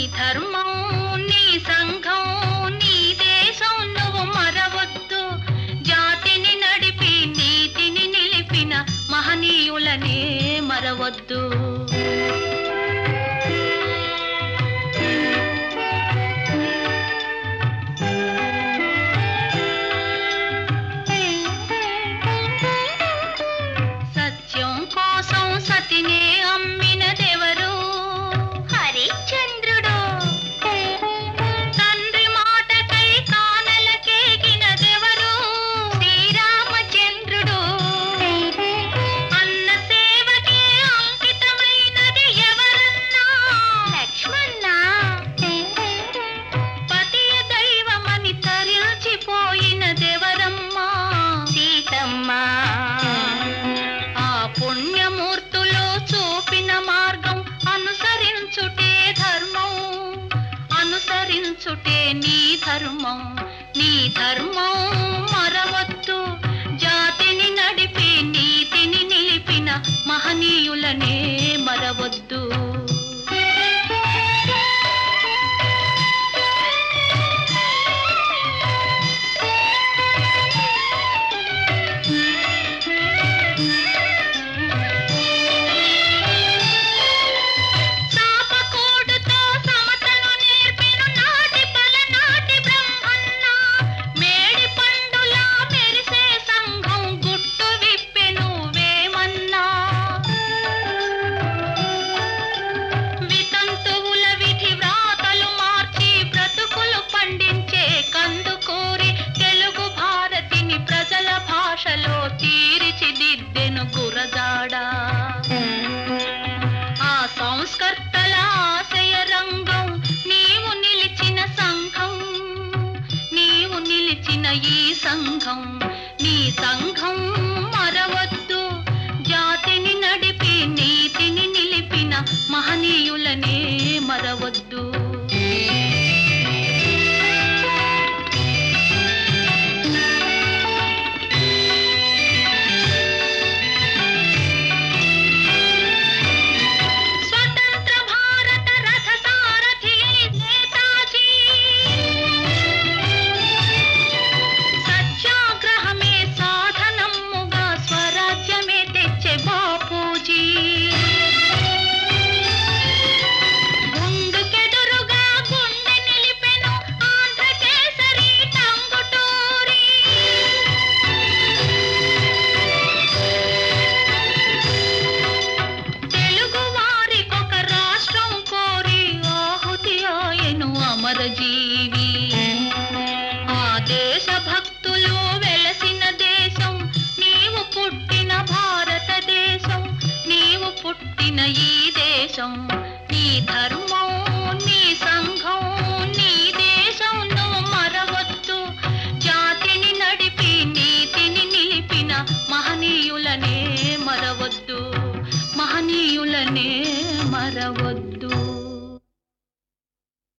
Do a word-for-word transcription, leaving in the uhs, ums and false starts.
ధర్మం నీ సంఘం నీ దేశం నువ్వు మరవద్దు. జాతిని నడిపి నీతిని నిలిపిన మహనీయులనే మరవద్దు. సత్యం కోసం సతినే అమ్మినదెవరు? హరిశ్చంద్రుడు. తండ్రి మాటకై కానలకేగినదెవరు? శ్రీరామచంద్రుడు. అన్న సేవకే అంకితమైనది ఎవరన్నా? లక్ష్మణ. పతియ దైవమని తరించిపోయినదెవరమ్మా? సీతమ్మ. ఆ పుణ్యమూర్తులు చూపిన మార్గం అనుసరించుటే ధర్మం, అనుసరించుటే నీ ధర్మం. నీ ధర్మం మరవద్దు. జాతిని నడిపి నీతిని నిలిపిన మహనీయులనే మరవద్దు. చాపకూడుతో సమతను నేర్పెను నాటి పలనాటి బ్రహ్మన్న. మేడి పండులా మెరిసే సంఘం గుట్టు విప్పెను వేమన్నా. వితంతువుల విధి వ్రాతలు మార్చి బ్రతుకులు పండించే కందుకూరి తెలుగు భారతిని ప్రజల భాషలో తీర్చిదిద్దెను గురజాడ. ఆ సంస్కర్తల ఆశయ రంగం నీవు నిలిచిన సంఘం, నీవు నిలిచిన ఈ సంఘం. నీ సంఘం మరవద్దు. జాతిని నడిపి నీతిని నిలిపిన మహనీయులనే మరవద్దు. స్వతంత్ర భారత రథ సారథి నేతాజీ. సత్యాగ్రహమే సాధనమ్ముగా స్వరాజ్యమే తెచ్చే బాపూజీ. గుండుకెదురుగా గుండె నిలిపెను ఆంధ్రకేసరి టంగుటూరి. తెలుగు వారికొక రాష్ట్రం కోరి ఆహుతి ఆయను అమరజీ.